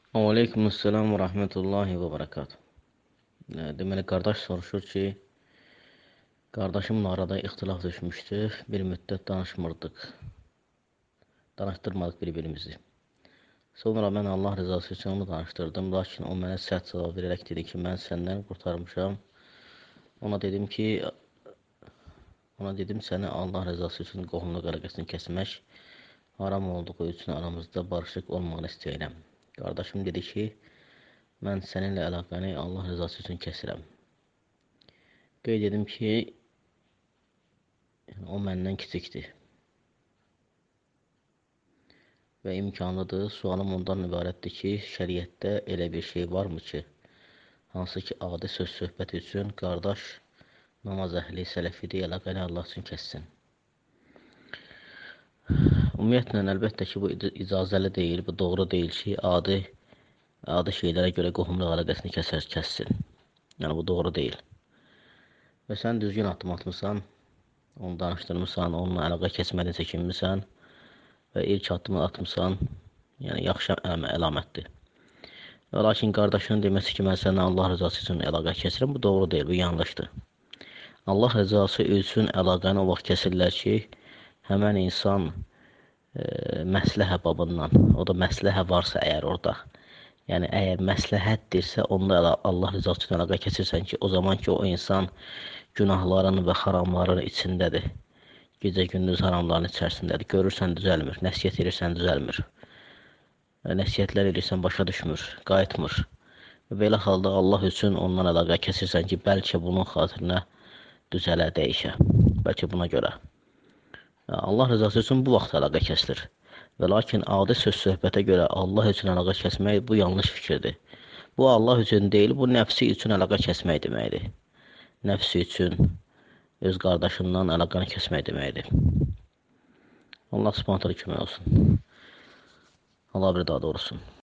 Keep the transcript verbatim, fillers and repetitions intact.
Aleykümselam və rəhmətullahi və bərəkatuhu. Deməli, qardaş soruşur ki, qardaşımla arada ixtilaf düşmüşdü, bir müddət danışmırdıq, danışdırmadıq bir-birimizi. Sonra mən Allah rızası üçün onu danışdırdım, lakin o mənə sərt cavab verərək dedi ki, mən səndən qurtarmışam. Ona dedim ki, ona dedim səni Allah rızası üçün qohumluq əlaqəsini kəsmək haram olduğu üçün aramızda barışıq olmağını istəyirəm. Qardaşım dedi ki, mən səninlə əlaqəni Allah rızası üçün kəsirəm. Qeyd edim ki, o məndən kiçikdir və imkanlıdır. Sualım ondan ibarətdir ki, şəriətdə elə bir şey varmı ki, hansı ki, adi söz söhbət üçün qardaş namaz əhli, sələfidir, əlaqəni Allah üçün kəssin. Ümumiyyətlə, əlbəttə ki, bu icazəli deyil, bu doğru deyil ki, adi, adi şeylərə görə qohumluq əlaqəsini kəsər, kəssin. Yəni, bu doğru deyil. Və sən düzgün addım atmışsan, onu danışdırmışsan, onunla əlaqə kəsmədin, çəkinmirsən və ilk addımı atmışsan, yəni yaxşı əlamətdir. Və lakin qardaşının deməsi ki, mən sənə Allah rızası üçün əlaqə kəsirəm, bu doğru deyil, bu yanlışdır. Allah rızası üçün əlaqəni o vaxt kəsirlər ki, həmən insan e, məsləhə babından, o da məsləhə varsa əgər orada, yəni əgər məsləhətdirsə, onda Allah rızası üçün əlaqə kəsirsən ki, o zaman ki, o insan günahların və haramların içindədir. Gecə-gündüz haramların içərisindədir. Görürsən, düzəlmir. Nəsiyyət edirsən, düzəlmir. Nəsiyyətlər edirsən, başa düşmür, qayıtmır. Və belə halda Allah üçün ondan əlaqə kəsirsən ki, bəlkə bunun xatirinə düzələ, dəyişə. Bəlkə buna görə. Allah rızası üçün bu vaxt əlaqə kəsilir. Və lakin adi söz söhbətə görə Allah üçün əlaqə kəsmək bu yanlış fikirdir. Bu Allah üçün deyil, bu nəfsi üçün əlaqə kəsmək deməkdir. Nəfsi üçün öz qardaşından əlaqəni kəsmək deməkdir. Allah subhanətə alə kömək olsun. Allah bir daha doğrusun.